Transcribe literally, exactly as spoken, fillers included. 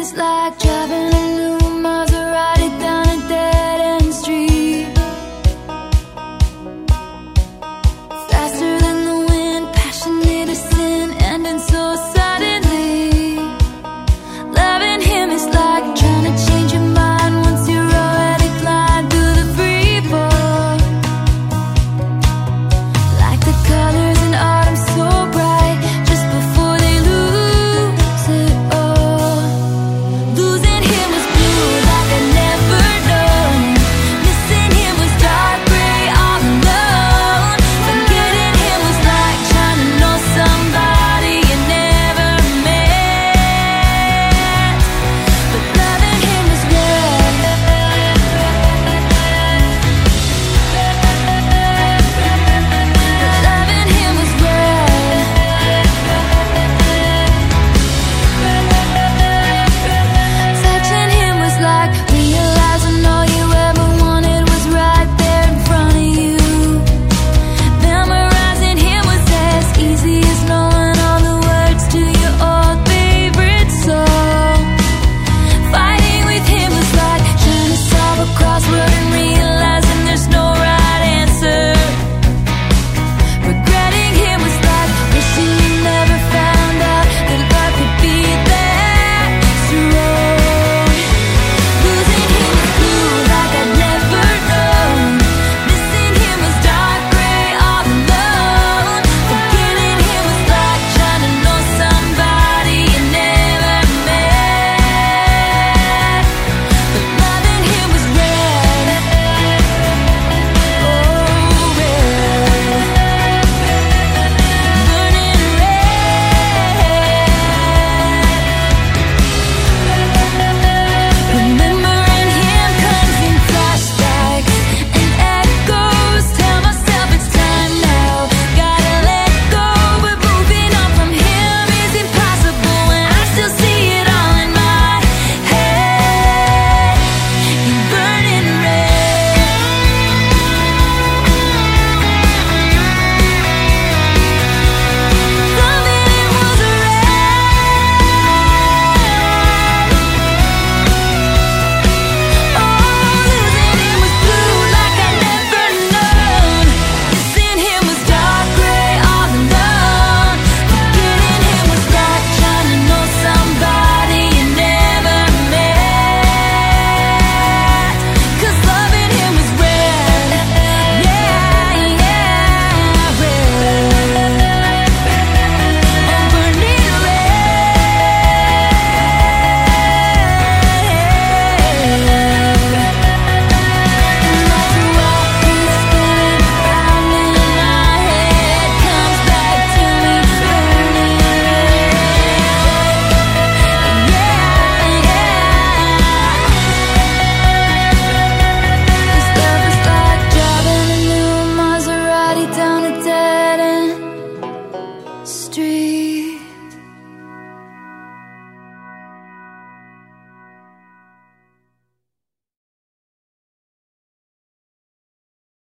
is like driving a new Maserati down a dead-end street. Faster than the wind, passionate as sin, ending so suddenly. Loving him is like trying to change your mind once you're already flying through the free fall. Like the colors in autumn so bright, just before they lose it all. Losing him was blue like I'd never known. Missing him was dark gray all alone. Forgetting him was like trying to know somebody you never met. But loving him was red. Loving him was red. Touching him was like realizing all you ever wanted was right there in front of you. Memorizing him was as easy as knowing all the words to your old favorite song. Fighting with him was like trying to solve a crossword and realizing there's no right answer. Regretting him was like wishing you never found out that life could be that strong. Losing him was blue like I'd never known. Missing him was dark gray all alone. Forgetting him was like trying to know somebody you never met. But loving him was red. Oh, red. Burning red. Remembering him comes in flashbacks and echoes. Tell myself it's time now. Gotta let go, but moving on from him is impossible when I still see it all in my head. You're burning red. Loving him was red. Oh, losing him was blue like I'd never known. Missing him was dark gray all alone. Forgetting him was like trying to know somebody you never met. 'Cause loving him was red. Yeah, yeah, red. Oh, burning Maserati down a dead end street.